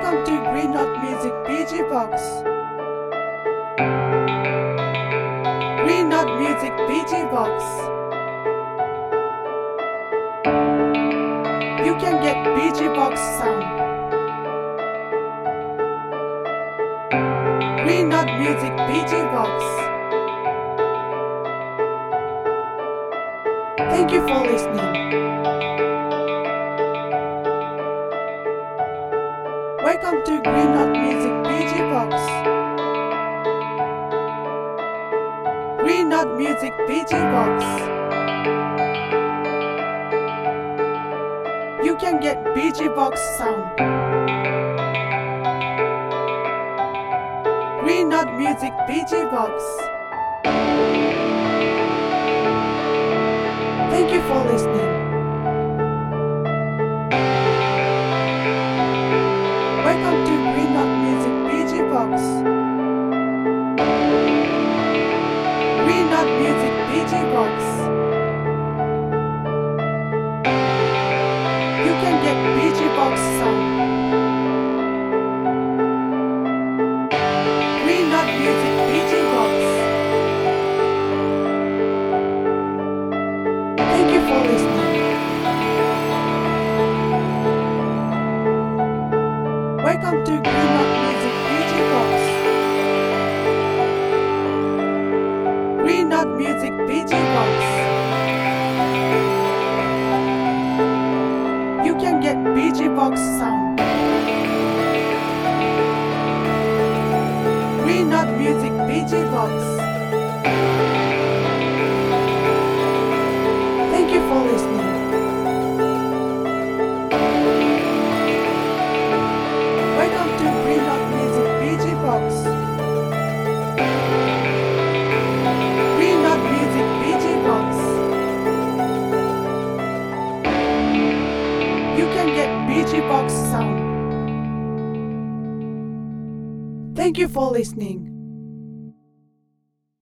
Welcome to Green Note Music PG Box. Green Note Music PG Box. You can get PG Box sound. Green Note Music PG Box. Thank you for listening. Welcome to Green Note Music PG Box. Green Note Music PG Box. You can get PG Box sound. Green Note Music PG Box. Thank you for listening. Welcome to Green Note Music PG Box. Green Note Music PG Box. You can get PG Box sound. Green Note Music PG Box. Thank you for listening. Welcome to Green Note Music PG Box. Green Note Music PG Box. You can get PG Box sound. Green Note Music PG Box. Thank you for listening. Welcome to Green Note Music PG Box. Green Note Music PG Box. You can get PG Box sound. Thank you for listening.